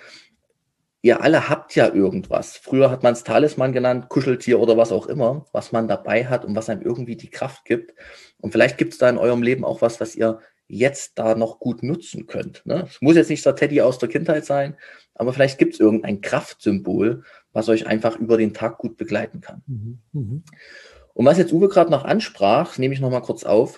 Ihr alle habt ja irgendwas. Früher hat man es Talisman genannt, Kuscheltier oder was auch immer, was man dabei hat und was einem irgendwie die Kraft gibt. Und vielleicht gibt es da in eurem Leben auch was, was ihr jetzt da noch gut nutzen könnt. Ne? Es muss jetzt nicht der Teddy aus der Kindheit sein, aber vielleicht gibt es irgendein Kraftsymbol, was euch einfach über den Tag gut begleiten kann. Mhm. Mhm. Und was jetzt Uwe gerade noch ansprach, nehme ich nochmal kurz auf.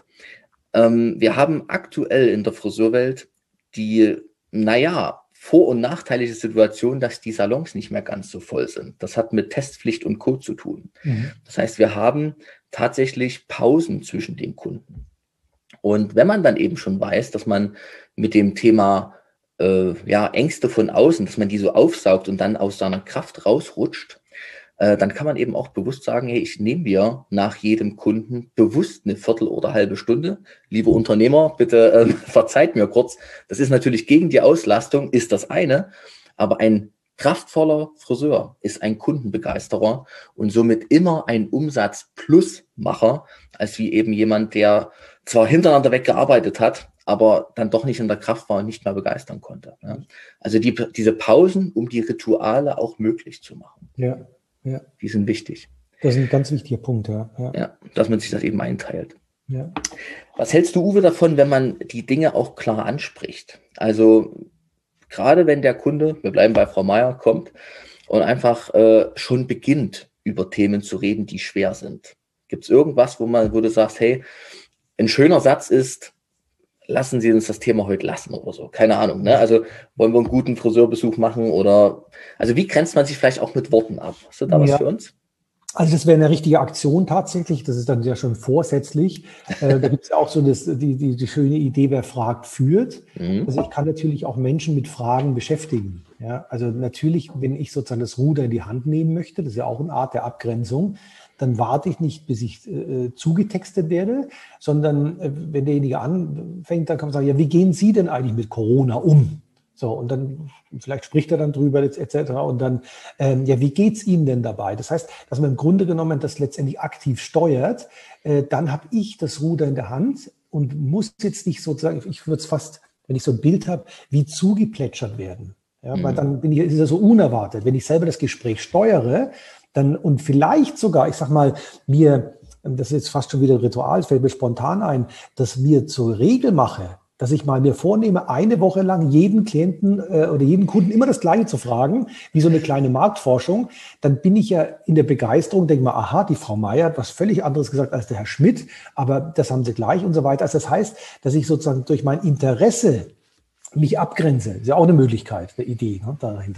Wir haben aktuell in der Friseurwelt die, naja, vor- und nachteilige Situation, dass die Salons nicht mehr ganz so voll sind. Das hat mit Testpflicht und Co. zu tun. Mhm. Das heißt, wir haben tatsächlich Pausen zwischen den Kunden. Und wenn man dann eben schon weiß, dass man mit dem Thema äh, ja, Ängste von außen, dass man die so aufsaugt und dann aus seiner Kraft rausrutscht, dann kann man eben auch bewusst sagen, hey, ich nehme mir nach jedem Kunden bewusst eine Viertel oder halbe Stunde. Liebe Unternehmer, bitte äh, verzeiht mir kurz. Das ist natürlich gegen die Auslastung, ist das eine. Aber ein kraftvoller Friseur ist ein Kundenbegeisterer und somit immer ein Umsatz-Plus-Macher, als wie eben jemand, der zwar hintereinander weggearbeitet hat, aber dann doch nicht in der Kraft war und nicht mehr begeistern konnte. Ja? Also die, diese Pausen, um die Rituale auch möglich zu machen. Ja. Ja. Die sind wichtig. Das ist ein ganz wichtiger Punkt, ja. Ja, ja, dass man sich das eben einteilt. Ja. Was hältst du, Uwe, davon, wenn man die Dinge auch klar anspricht? Also gerade wenn der Kunde, wir bleiben bei Frau Meier, kommt und einfach äh, schon beginnt, über Themen zu reden, die schwer sind. Gibt es irgendwas, wo man, wo du sagst, hey, ein schöner Satz ist, lassen Sie uns das Thema heute lassen oder so. Keine Ahnung. Ne? Also wollen wir einen guten Friseurbesuch machen oder, also wie grenzt man sich vielleicht auch mit Worten ab? Hast du da was ja. für uns? Also das wäre eine richtige Aktion tatsächlich. Das ist dann ja schon vorsätzlich. äh, da gibt es ja auch so das, die, die, die schöne Idee, wer fragt, führt. Mhm. Also ich kann natürlich auch Menschen mit Fragen beschäftigen. Ja? Also natürlich, wenn ich sozusagen das Ruder in die Hand nehmen möchte, das ist ja auch eine Art der Abgrenzung, dann warte ich nicht, bis ich äh, zugetextet werde, sondern äh, wenn derjenige anfängt, dann kann man sagen, ja, wie gehen Sie denn eigentlich mit Corona um? So, und dann, vielleicht spricht er dann drüber, et cetera. Und dann, ähm, ja, wie geht's Ihnen denn dabei? Das heißt, dass man im Grunde genommen das letztendlich aktiv steuert, äh, dann habe ich das Ruder in der Hand und muss jetzt nicht sozusagen, ich würde es fast, wenn ich so ein Bild habe, wie zugeplätschert werden. Ja, mhm. Weil dann bin ich, ist es so unerwartet. Wenn ich selber das Gespräch steuere, dann und vielleicht sogar, ich sag mal, mir, das ist jetzt fast schon wieder ein Ritual, fällt mir spontan ein, dass mir zur Regel mache, dass ich mal mir vornehme, eine Woche lang jeden Klienten äh, oder jeden Kunden immer das Gleiche zu fragen, wie so eine kleine Marktforschung, dann bin ich ja in der Begeisterung, denke mal, aha, die Frau Meier hat was völlig anderes gesagt als der Herr Schmidt, aber das haben sie gleich und so weiter. Also das heißt, dass ich sozusagen durch mein Interesse mich abgrenze. Das ist ja auch eine Möglichkeit, eine Idee, ne, dahinter.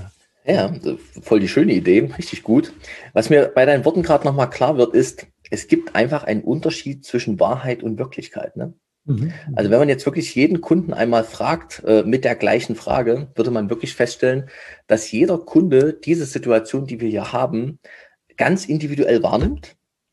Ja, voll die schöne Idee, richtig gut. Was mir bei deinen Worten gerade nochmal klar wird, ist, es gibt einfach einen Unterschied zwischen Wahrheit und Wirklichkeit. Ne? Mhm. Also wenn man jetzt wirklich jeden Kunden einmal fragt äh, mit der gleichen Frage, würde man wirklich feststellen, dass jeder Kunde diese Situation, die wir hier haben, ganz individuell wahrnimmt.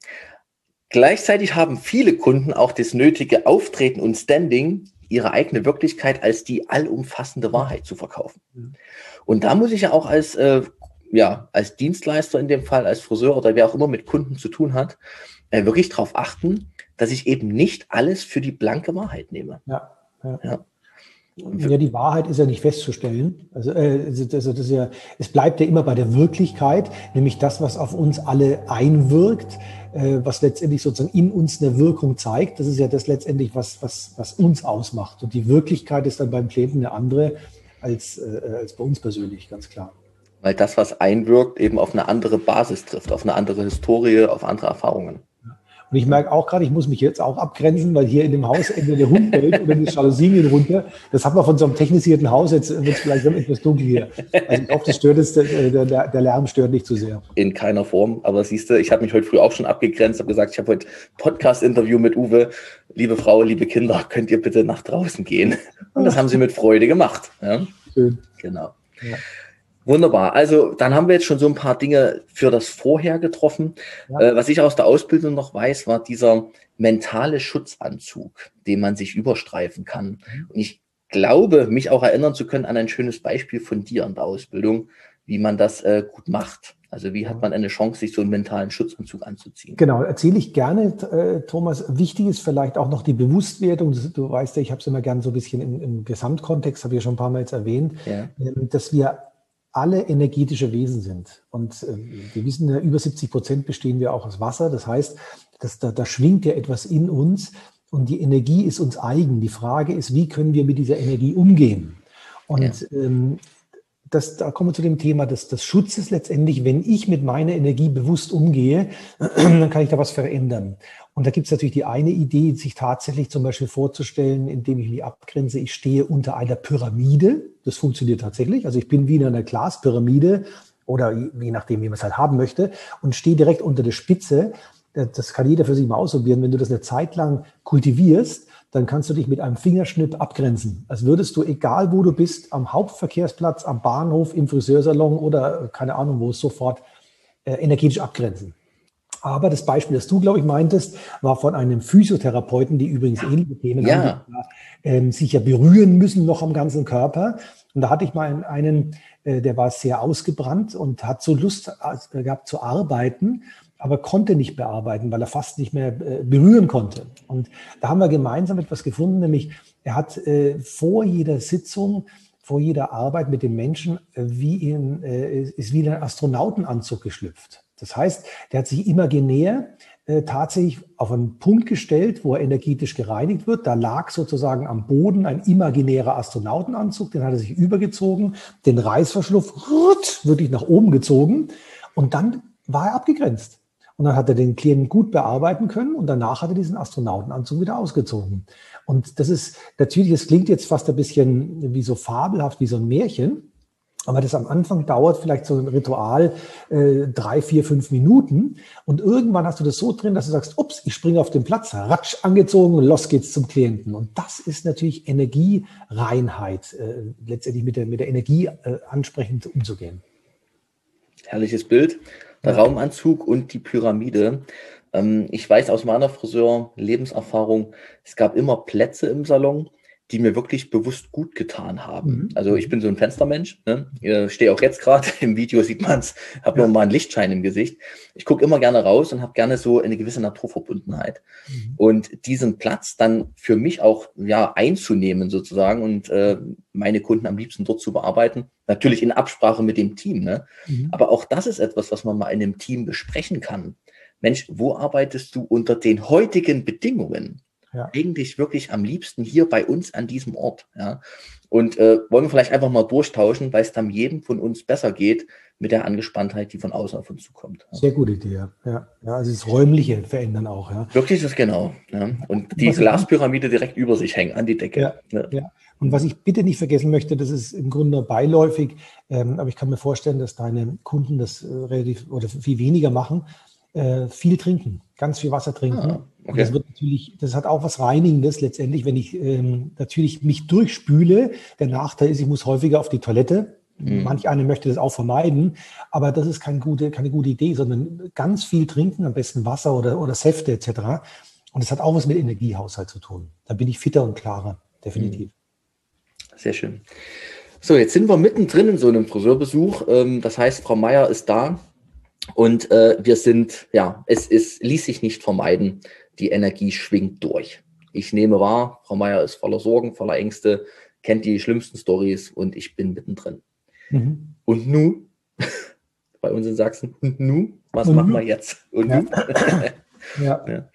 Gleichzeitig haben viele Kunden auch das nötige Auftreten und Standing, ihre eigene Wirklichkeit als die allumfassende Wahrheit zu verkaufen. Und da muss ich ja auch als, äh, ja, als Dienstleister in dem Fall, als Friseur oder wer auch immer mit Kunden zu tun hat, äh, wirklich darauf achten, dass ich eben nicht alles für die blanke Wahrheit nehme. Ja, ja. Ja. Ja, die Wahrheit ist ja nicht festzustellen. Also, äh, also das ist ja, es bleibt ja immer bei der Wirklichkeit, nämlich das, was auf uns alle einwirkt, äh, was letztendlich sozusagen in uns eine Wirkung zeigt. Das ist ja das letztendlich, was, was, was uns ausmacht. Und die Wirklichkeit ist dann beim Klienten eine andere als, äh, als bei uns persönlich, ganz klar. Weil das, was einwirkt, eben auf eine andere Basis trifft, auf eine andere Historie, auf andere Erfahrungen. Und ich merke auch gerade, ich muss mich jetzt auch abgrenzen, weil hier in dem Haus entweder der Hund bellt oder die Jalousien gehen runter. Das hat man von so einem technisierten Haus, jetzt wird es vielleicht etwas dunkel hier. Also ich hoffe, das stört es, der, der, der Lärm stört nicht zu sehr. In keiner Form, aber siehst du, ich habe mich heute früh auch schon abgegrenzt, habe gesagt, ich habe heute Podcast-Interview mit Uwe. Liebe Frau, liebe Kinder, könnt ihr bitte nach draußen gehen? Und das haben sie mit Freude gemacht. Ja? Schön. Genau. Ja. Wunderbar. Also dann haben wir jetzt schon so ein paar Dinge für das Vorher getroffen. Ja. Äh, was ich aus der Ausbildung noch weiß, war dieser mentale Schutzanzug, den man sich überstreifen kann. Mhm. Und ich glaube, mich auch erinnern zu können an ein schönes Beispiel von dir in der Ausbildung, wie man das äh, gut macht. Also wie hat man eine Chance, sich so einen mentalen Schutzanzug anzuziehen? Genau, erzähle ich gerne, äh, Thomas. Wichtig ist vielleicht auch noch die Bewusstwerdung. Das, du weißt ja, ich habe es immer gerne so ein bisschen im, im Gesamtkontext, habe ich ja schon ein paar Mal jetzt erwähnt, Ja. ähm, dass wir alle energetische Wesen sind. Und äh, wir wissen ja, über siebzig Prozent bestehen wir auch aus Wasser. Das heißt, dass da, da schwingt ja etwas in uns und die Energie ist uns eigen. Die Frage ist, wie können wir mit dieser Energie umgehen? Und ja. ähm, das, da kommen wir zu dem Thema des, des Schutzes letztendlich. Wenn ich mit meiner Energie bewusst umgehe, dann kann ich da was verändern. Und da gibt es natürlich die eine Idee, sich tatsächlich zum Beispiel vorzustellen, indem ich mich abgrenze, ich stehe unter einer Pyramide. Das funktioniert tatsächlich. Also ich bin wie in einer Glaspyramide oder je nachdem, wie man es halt haben möchte und stehe direkt unter der Spitze. Das kann jeder für sich mal ausprobieren. Wenn du das eine Zeit lang kultivierst, dann kannst du dich mit einem Fingerschnipp abgrenzen. Als würdest du, egal wo du bist, am Hauptverkehrsplatz, am Bahnhof, im Friseursalon oder keine Ahnung wo, sofort äh, energetisch abgrenzen. Aber das Beispiel, das du, glaube ich, meintest, war von einem Physiotherapeuten, die übrigens ähnliche Themen ja. haben, die, äh, sich ja berühren müssen noch am ganzen Körper. Und da hatte ich mal einen, äh, der war sehr ausgebrannt und hat so Lust äh, gehabt zu arbeiten, aber konnte nicht bearbeiten, weil er fast nicht mehr äh, berühren konnte. Und da haben wir gemeinsam etwas gefunden, nämlich er hat äh, vor jeder Sitzung, vor jeder Arbeit mit dem Menschen äh, wie in, äh, ist wie in einen Astronautenanzug geschlüpft. Das heißt, der hat sich imaginär äh, tatsächlich auf einen Punkt gestellt, wo er energetisch gereinigt wird. Da lag sozusagen am Boden ein imaginärer Astronautenanzug, den hat er sich übergezogen, den Reißverschluss wirklich nach oben gezogen und dann war er abgegrenzt. Und dann hat er den Klienten gut bearbeiten können und danach hat er diesen Astronautenanzug wieder ausgezogen. Und das ist natürlich, es klingt jetzt fast ein bisschen wie so fabelhaft, wie so ein Märchen. Aber das am Anfang dauert vielleicht so ein Ritual äh, drei, vier, fünf Minuten. Und irgendwann hast du das so drin, dass du sagst, ups, ich springe auf den Platz, ratsch, angezogen und los geht's zum Klienten. Und das ist natürlich Energiereinheit, äh, letztendlich mit der, mit der Energie äh, ansprechend umzugehen. Herrliches Bild. Der ja. Raumanzug und die Pyramide. Ähm, ich weiß aus meiner Friseur-Lebenserfahrung, es gab immer Plätze im Salon, die mir wirklich bewusst gut getan haben. Mhm. Also ich bin so ein Fenstermensch, ne? Ich stehe auch jetzt gerade, im Video sieht man es, habe ja. nur mal einen Lichtschein im Gesicht. Ich gucke immer gerne raus und habe gerne so eine gewisse Naturverbundenheit. Mhm. Und diesen Platz dann für mich auch ja einzunehmen sozusagen und äh, meine Kunden am liebsten dort zu bearbeiten, natürlich in Absprache mit dem Team. Ne? Mhm. Aber auch das ist etwas, was man mal in einem Team besprechen kann. Mensch, wo arbeitest du unter den heutigen Bedingungen? Ja. Eigentlich wirklich am liebsten hier bei uns an diesem Ort. Ja? Und äh, wollen wir vielleicht einfach mal durchtauschen, weil es dann jedem von uns besser geht mit der Angespanntheit, die von außen auf uns zukommt. Ja? Sehr gute Idee, ja. ja. Also das Räumliche verändern auch. Ja. Wirklich das genau. Ja? Und die Glaspyramide direkt über sich hängen, an die Decke. Ja, ja. ja. Und was ich bitte nicht vergessen möchte, das ist im Grunde nur beiläufig, ähm, aber ich kann mir vorstellen, dass deine Kunden das äh, relativ oder viel weniger machen, äh, viel trinken, ganz viel Wasser trinken. Ah, okay. Und das wird natürlich, das hat auch was Reinigendes letztendlich, wenn ich ähm, natürlich mich durchspüle. Der Nachteil ist, ich muss häufiger auf die Toilette. Mhm. Manch einer möchte das auch vermeiden, aber das ist keine gute, keine gute Idee, sondern ganz viel trinken, am besten Wasser oder, oder Säfte et cetera. Und das hat auch was mit Energiehaushalt zu tun. Da bin ich fitter und klarer, definitiv. Sehr schön. So, jetzt sind wir mittendrin in so einem Friseurbesuch. Das heißt, Frau Meier ist da und wir sind, ja, es, es ließ sich nicht vermeiden. Die Energie schwingt durch. Ich nehme wahr, Frau Meier ist voller Sorgen, voller Ängste, kennt die schlimmsten Storys und ich bin mittendrin. Mhm. Und nu, bei uns in Sachsen, und nu, was und machen nu? wir jetzt? Und ja. nu? ja. ja.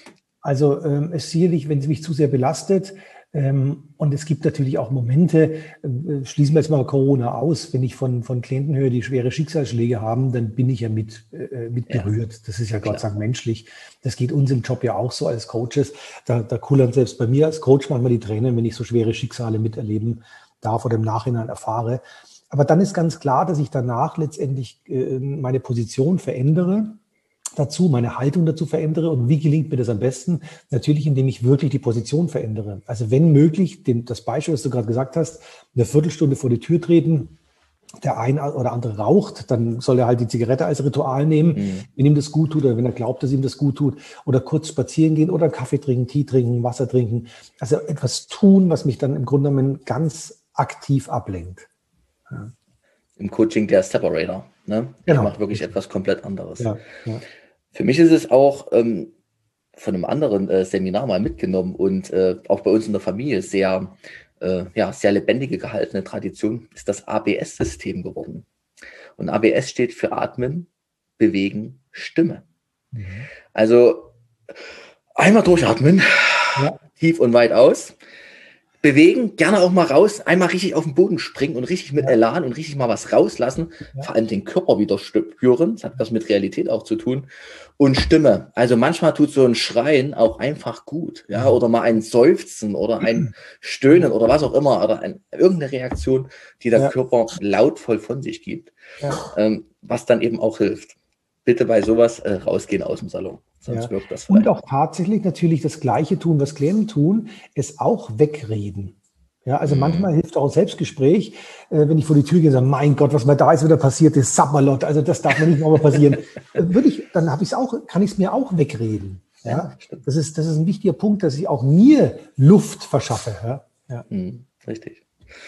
Also ähm, es ist sicherlich, wenn es mich zu sehr belastet, ähm, und es gibt natürlich auch Momente, äh, schließen wir jetzt mal Corona aus, wenn ich von, von Klienten höre, die schwere Schicksalsschläge haben, dann bin ich ja mit, äh, mit berührt. Ja. Das ist ja Gott sei Dank menschlich. Das geht uns im Job ja auch so als Coaches. Da, da kullern selbst bei mir als Coach manchmal die Tränen, wenn ich so schwere Schicksale miterleben darf oder im Nachhinein erfahre. Aber dann ist ganz klar, dass ich danach letztendlich äh, meine Position verändere, dazu meine Haltung dazu verändere. Und wie gelingt mir das am besten? Natürlich, indem ich wirklich die Position verändere. Also wenn möglich, den, das Beispiel, das du gerade gesagt hast, eine Viertelstunde vor die Tür treten, der ein oder andere raucht, dann soll er halt die Zigarette als Ritual nehmen, mhm. wenn ihm das gut tut oder wenn er glaubt, dass ihm das gut tut, oder kurz spazieren gehen oder Kaffee trinken, Tee trinken, Wasser trinken. Also etwas tun, was mich dann im Grunde genommen ganz aktiv ablenkt. Ja. Im Coaching der Separator. Ne? Genau. Ich mache wirklich etwas komplett anderes. Ja, ja. Für mich ist es auch ähm, von einem anderen äh, Seminar mal mitgenommen und äh, auch bei uns in der Familie sehr, äh, ja, sehr lebendige gehaltene Tradition ist das A B S-System geworden. Und A B S steht für Atmen, Bewegen, Stimme. Mhm. Also einmal durchatmen, ja. tief und weit aus. Bewegen, gerne auch mal raus, einmal richtig auf den Boden springen und richtig mit ja. Elan und richtig mal was rauslassen, ja. vor allem den Körper wieder spüren, das hat was mit Realität auch zu tun, und Stimme, also manchmal tut so ein Schreien auch einfach gut, ja, oder mal ein Seufzen oder ein Stöhnen oder was auch immer, oder ein, irgendeine Reaktion, die der ja. Körper lautvoll von sich gibt, ja. ähm, was dann eben auch hilft. Bitte bei sowas äh, rausgehen aus dem Salon. Sonst ja. wirkt das und auch tatsächlich natürlich das Gleiche tun, was Klienten tun, es auch wegreden. Ja, also mhm. manchmal hilft auch ein Selbstgespräch, äh, wenn ich vor die Tür gehe und sage, mein Gott, was mir da jetzt wieder passiert ist, Sabberlot, also das darf mir nicht nochmal passieren. äh, würde ich, dann habe ich es auch, kann ich es mir auch wegreden. Ja, ja das ist, das ist ein wichtiger Punkt, dass ich auch mir Luft verschaffe. Ja, ja. Mhm, richtig.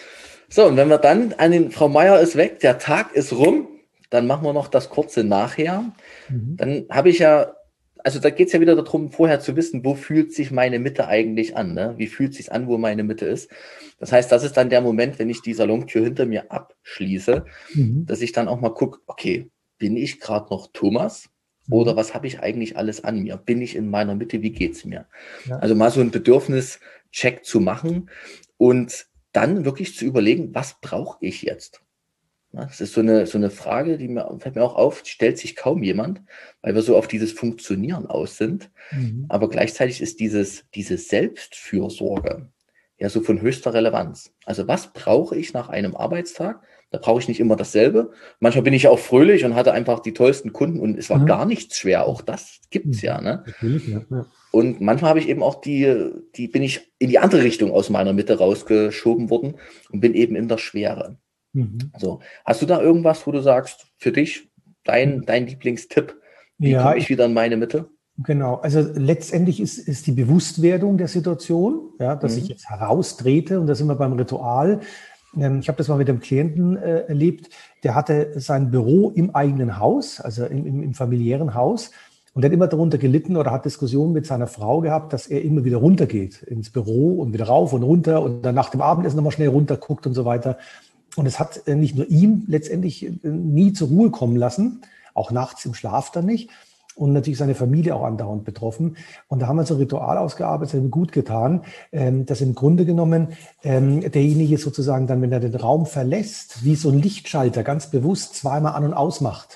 So, und wenn wir dann an den, Frau Meier ist weg, der Tag ist rum, dann machen wir noch das kurze Nachher. Mhm. Dann habe ich ja, also da geht es ja wieder darum, vorher zu wissen, wo fühlt sich meine Mitte eigentlich an? Ne? Wie fühlt es sich an, wo meine Mitte ist? Das heißt, das ist dann der Moment, wenn ich die Salontür hinter mir abschließe, mhm. dass ich dann auch mal gucke, okay, bin ich gerade noch Thomas? Mhm. Oder was habe ich eigentlich alles an mir? Bin ich in meiner Mitte? Wie geht's mir? Ja. Also mal so ein Bedürfnischeck zu machen und dann wirklich zu überlegen, was brauche ich jetzt? Das ist so eine, so eine Frage, die mir, fällt mir auch auf, stellt sich kaum jemand, weil wir so auf dieses Funktionieren aus sind. Mhm. Aber gleichzeitig ist dieses, diese Selbstfürsorge ja so von höchster Relevanz. Also was brauche ich nach einem Arbeitstag? Da brauche ich nicht immer dasselbe. Manchmal bin ich ja auch fröhlich und hatte einfach die tollsten Kunden und es war mhm. gar nichts schwer. Auch das gibt's mhm. ja, ne? Natürlich, ja, ja. Und manchmal habe ich eben auch die, die bin ich in die andere Richtung aus meiner Mitte rausgeschoben worden und bin eben in der Schwere. Mhm. So, hast du da irgendwas, wo du sagst, für dich, dein, dein Lieblingstipp, wie ja, komme ich wieder in meine Mitte? Genau, also letztendlich ist, ist die Bewusstwerdung der Situation, ja, dass mhm. ich jetzt heraustrete, und da sind wir beim Ritual. Ähm, ich habe das mal mit einem Klienten äh, erlebt, der hatte sein Büro im eigenen Haus, also im, im, im familiären Haus, und der hat immer darunter gelitten oder hat Diskussionen mit seiner Frau gehabt, dass er immer wieder runtergeht ins Büro und wieder rauf und runter und dann nach dem Abendessen nochmal schnell runter guckt und so weiter. Und es hat nicht nur ihm letztendlich nie zur Ruhe kommen lassen, auch nachts im Schlaf dann nicht. Und natürlich seine Familie auch andauernd betroffen. Und da haben wir so ein Ritual ausgearbeitet, das hat ihm gut getan, dass im Grunde genommen derjenige sozusagen dann, wenn er den Raum verlässt, wie so ein Lichtschalter ganz bewusst zweimal an- und ausmacht.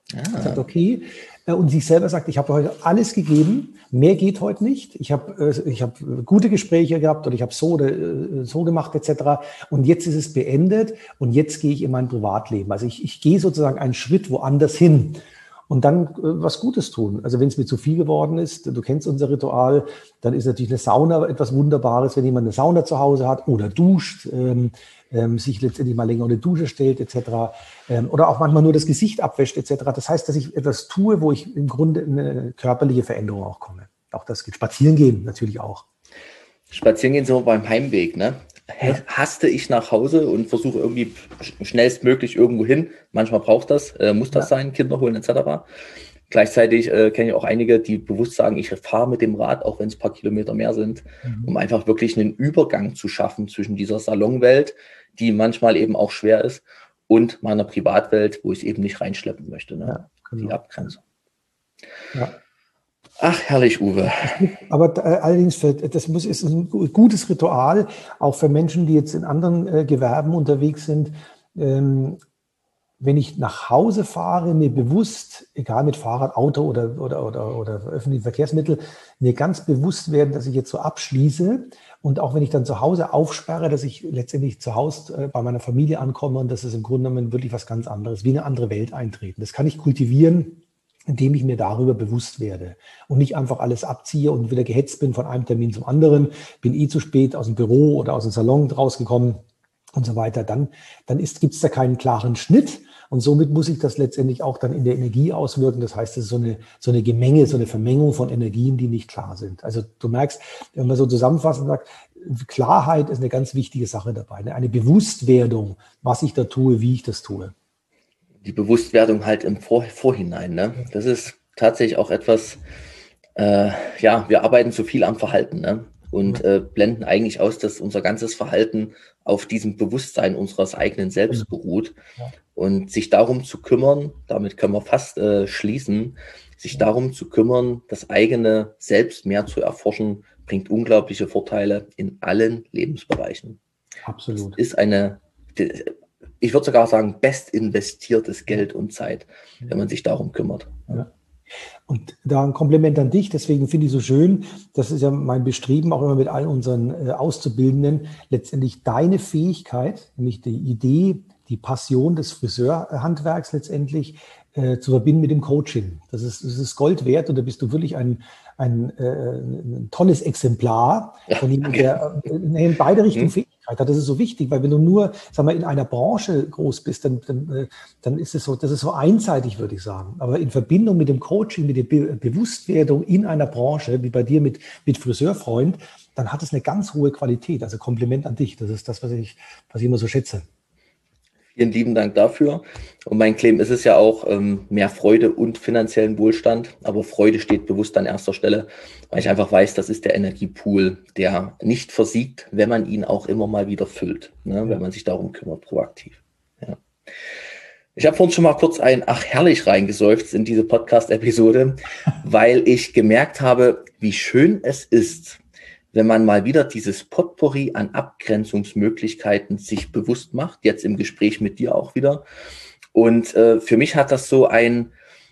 Ah. Sagt, okay. Und sich selber sagt, ich habe heute alles gegeben, mehr geht heute nicht. Ich habe ich hab gute Gespräche gehabt oder ich habe so oder so gemacht et cetera. Und jetzt ist es beendet und jetzt gehe ich in mein Privatleben. Also ich, ich gehe sozusagen einen Schritt woanders hin. Und dann äh, was Gutes tun. Also wenn es mir zu viel geworden ist, du kennst unser Ritual, dann ist natürlich eine Sauna etwas Wunderbares, wenn jemand eine Sauna zu Hause hat oder duscht, ähm, ähm, sich letztendlich mal länger unter die Dusche stellt et cetera. Ähm, oder auch manchmal nur das Gesicht abwäscht et cetera. Das heißt, dass ich etwas tue, wo ich im Grunde in eine körperliche Veränderung auch komme. Auch das geht. Spazieren gehen natürlich auch. Spazieren gehen sind wir beim Heimweg, ne? Ja. Haste ich nach Hause und versuche irgendwie schnellstmöglich irgendwo hin. Manchmal braucht das, äh, muss das ja sein, Kinder holen et cetera. Gleichzeitig äh, kenne ich auch einige, die bewusst sagen, ich fahre mit dem Rad, auch wenn es ein paar Kilometer mehr sind, mhm. um einfach wirklich einen Übergang zu schaffen zwischen dieser Salonwelt, die manchmal eben auch schwer ist, und meiner Privatwelt, wo ich es eben nicht reinschleppen möchte. Ne? Ja, genau. Die Abgrenzung. Ja. Ach, herrlich, Uwe. Aber äh, allerdings, für, das muss, ist ein gutes Ritual, auch für Menschen, die jetzt in anderen äh, Gewerben unterwegs sind. Ähm, wenn ich nach Hause fahre, mir bewusst, egal mit Fahrrad, Auto oder, oder, oder, oder öffentlichen Verkehrsmittel, mir ganz bewusst werden, dass ich jetzt so abschließe. Und auch wenn ich dann zu Hause aufsperre, dass ich letztendlich zu Hause äh, bei meiner Familie ankomme und das ist im Grunde genommen wirklich was ganz anderes, wie eine andere Welt eintreten. Das kann ich kultivieren, indem ich mir darüber bewusst werde und nicht einfach alles abziehe und wieder gehetzt bin von einem Termin zum anderen, bin eh zu spät aus dem Büro oder aus dem Salon rausgekommen und so weiter. Dann, dann gibt es da keinen klaren Schnitt und somit muss ich das letztendlich auch dann in der Energie auswirken. Das heißt, es ist so eine, so eine Gemenge, so eine Vermengung von Energien, die nicht klar sind. Also du merkst, wenn man so zusammenfassend sagt, Klarheit ist eine ganz wichtige Sache dabei, eine Bewusstwerdung, was ich da tue, wie ich das tue. Die Bewusstwerdung halt im Vor Vorhinein. Ne? Das ist tatsächlich auch etwas, äh, ja, wir arbeiten zu viel am Verhalten, ne? Und äh, blenden eigentlich aus, dass unser ganzes Verhalten auf diesem Bewusstsein unseres eigenen Selbst beruht. Ja. Und sich darum zu kümmern, damit können wir fast äh, schließen, sich ja. darum zu kümmern, das eigene Selbst mehr zu erforschen, bringt unglaubliche Vorteile in allen Lebensbereichen. Absolut. Das ist eine... Die, ich würde sogar sagen, best investiertes Geld und Zeit, wenn man sich darum kümmert. Ja. Und da ein Kompliment an dich, deswegen finde ich so schön, das ist ja mein Bestreben, auch immer mit all unseren äh, Auszubildenden, letztendlich deine Fähigkeit, nämlich die Idee, die Passion des Friseurhandwerks letztendlich äh, zu verbinden mit dem Coaching. Das ist, das ist Gold wert und da bist du wirklich ein, ein, äh, ein tolles Exemplar von jemandem, der äh, in beide Richtungen Fähigkeit hat. Das ist so wichtig, weil wenn du nur, sag mal, in einer Branche groß bist, dann, dann, dann ist es so, das ist so einseitig, würde ich sagen. Aber in Verbindung mit dem Coaching, mit der Be Bewusstwerdung in einer Branche, wie bei dir mit, mit Friseurfreund, dann hat es eine ganz hohe Qualität. Also Kompliment an dich. Das ist das, was ich, was ich immer so schätze. Vielen lieben Dank dafür. Und mein Claim ist es ja auch ähm, mehr Freude und finanziellen Wohlstand. Aber Freude steht bewusst an erster Stelle, weil ich einfach weiß, das ist der Energiepool, der nicht versiegt, wenn man ihn auch immer mal wieder füllt, ne? Ja. Wenn man sich darum kümmert, proaktiv. Ja. Ich habe vorhin schon mal kurz ein Ach herrlich reingeseufzt in diese Podcast-Episode, weil ich gemerkt habe, wie schön es ist, wenn man mal wieder dieses Potpourri an Abgrenzungsmöglichkeiten sich bewusst macht, jetzt im Gespräch mit dir auch wieder. Und äh, für mich hat das so ein,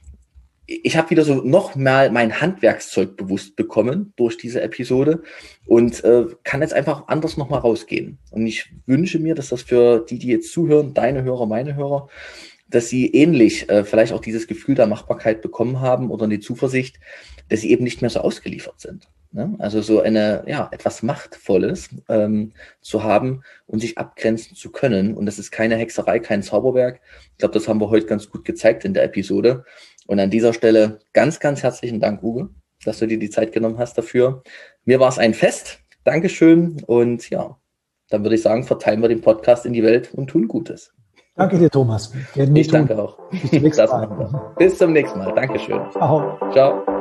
ich habe wieder so noch mal mein Handwerkszeug bewusst bekommen durch diese Episode und äh, kann jetzt einfach anders noch mal rausgehen. Und ich wünsche mir, dass das für die, die jetzt zuhören, deine Hörer, meine Hörer, dass sie ähnlich äh, vielleicht auch dieses Gefühl der Machbarkeit bekommen haben oder die Zuversicht, dass sie eben nicht mehr so ausgeliefert sind. Ne? Also so eine, ja, etwas Machtvolles ähm, zu haben und sich abgrenzen zu können. Und das ist keine Hexerei, kein Zauberwerk. Ich glaube, das haben wir heute ganz gut gezeigt in der Episode. Und an dieser Stelle ganz, ganz herzlichen Dank, Uwe, dass du dir die Zeit genommen hast dafür. Mir war es ein Fest. Dankeschön. Und ja, dann würde ich sagen, verteilen wir den Podcast in die Welt und tun Gutes. Danke dir, Thomas. Ich danke auch. Bis zum nächsten Mal. Bis zum nächsten Mal. Dankeschön. Ciao. Ciao.